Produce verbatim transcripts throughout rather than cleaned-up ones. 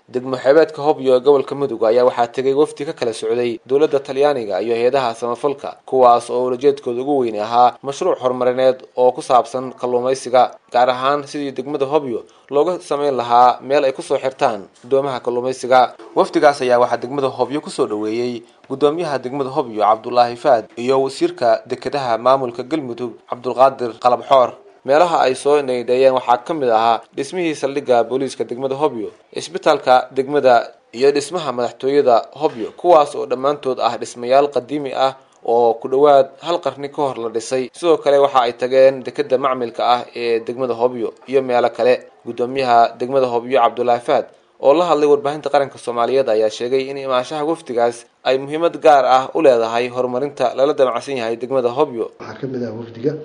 degmo xeebeedka Hobyo gobolka Mudug ayaa waxaa tagay wafdi ka kala socday dawladda Talyaaniga iyo hay'adaha samafalka kuwaas oo ujeedkoodu ugu weyn ahaa mashruuc horumarineed oo ku saabsan kalluumaysiga gaar ahaan sidii degmada Hobyo looga sameyn lahaa meel ay ku soo xirtaan doomaha kalluumaysiga. Wafdigaas ayaa waxaa degmada Hobyo ku soo dhaweeyay gudoomiyaha degmada Hobyo Cabdullaahi Faad iyo wasiirka dekedaha maamulka Galmudug Cabdulqaadir Qalabxoor. meelaha ay soo neeydayeen waxaa ka mid ahaa dhismihii saldhigga booliiska degmada Hobyo, isbitaalka degmada iyo dhismaha madaxtooyada Hobyo kuwaas oo dhammaantood ah dhismayaal qadiimi ah oo ku dhawaad hal qarni ka hor la dhisay. Sidoo kale waxa ay tageen dekeda macmilka ah ee degmada Hobyo iyo meelo kale. Gudoomiyaha degmada Hobyo Cabdullaahi Faad oo la hadlay warbaahinta qaranka Soomaaliyeed ayaa sheegay in imaashaha wafdigaas ay muhiimad gaar ah u leedahay horumarinta lala damacsan yahay degmada Hobyo. Waxa ka mid ah wafdiga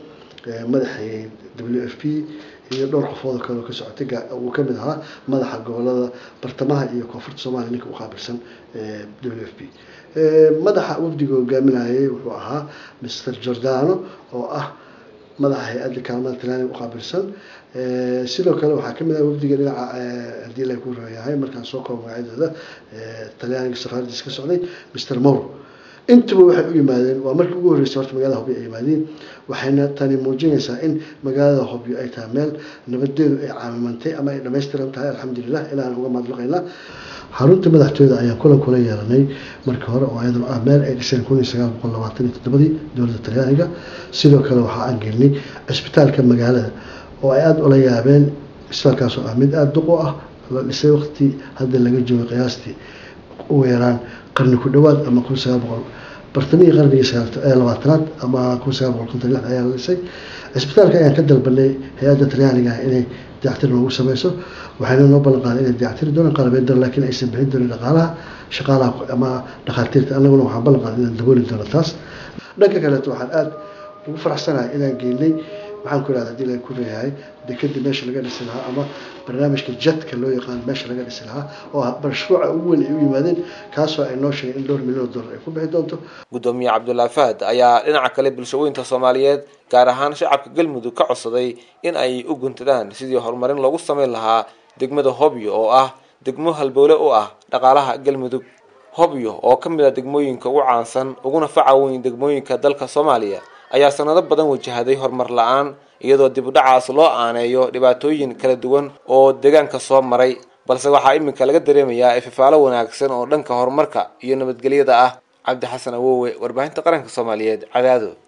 madaxii W F P iyo dhowr qofood kale oo ka socotay uu ka mid ahaa madaxa gobolada bartamaha iyo koonfurta Soomaaliya ninka u qaabilsan W F P. madaxa wafdiga hogaaminayay wuxuu ahaa Mister Giordano oo ah madaxa hay'adda kaalmada Talyaaniga u qaabilsan. sidoo kale waxaa ka mid ah wafdiga dhinaca hadii la ku raayahay markaan soo koobo magacyadooda Talyaaniga safaaradiisa ka socday Mister Moro. intuba waxay u yimaadeen waa markii ugu horeysay horta magaalada Hobyo ay yimaadeen waxayna tani muujinaysaa in magaalada Hobyo ay tahay meel nabadeedu ay caamimantay ama ay dhameystiran tahay alxamdulillah ilaa uga mahadnaqaynaa. xarunta madaxtooyada ayaa kulan kula yeelanay markii hore oo ayadoo ah meel ay dhiseen kun iyo sagaal boqol labaatan iyo toddoba dowladda Talyaaniga. sidoo kale waxa aan gelinay isbitaalka magaalada oo ay aad ula yaabeen isbitaalkaas oo ah mid aad duq ah la dhisay waqti hadda laga joogo qiyaastii ugu yaraan qarni ku dhawaad ama kun iyo sagaal boqol bartamii qarniga labaatanaad ama kun iyo sagaal boqol konton iyo lix ayaa la dhisay. isbitaalka ayaan ka dalbanay hay'adda Talyaaniga inay dayactir noogu sameyso waxayna noo ballan qaaday inay dayactir doonaan qalabeed laakiin aysan bixin doonin dhaqaalaha shaqaalaha ama dhaqaatiirta. annaguna waxaan ballan qaaday inaan dabooli doono taas. dhanka kale waxaan aad ugu faraxsanahay inaan geynay waxaan ku raadiyay hadii la ku reeyay dekada meesha laga dhisi lahaa ama barnaamijka jetka loo yaqaan meesha laga dhisi lahaa oo mashruuca ugu weyn ay u yimaadeen kaasoo ay noo sheegay in dhowr milyan oo dollar ay ku bixi doonto. Gudoomiyaha Cabdullaahi Faad ayaa dhinaca kale bulshooyinka Soomaaliyeed gaar ahaan shacabka Galmudug ka codsaday in ay u guntadaan sidii horumarin loogu sameyn lahaa degmada Hobyo oo ah degmo halbowle u ah dhaqaalaha Galmudug. Hobyo oo ka mid ah degmooyinka ugu caansan uguna faca weyn degmooyinka dalka Soomaaliya ayaa sanado badan wajahaday horumar la'aan iyadoo dib u dhacaas loo aaneeyo dhibaatooyin kala duwan oo deegaanka soo maray balse waxaa iminka laga dareemayaa ifafaalo wanaagsan oo dhanka horumarka iyo nabadgelyada ah. Cabdi Xasan Awowe, warbaahinta qaranka Soomaaliyeed, Cadaado.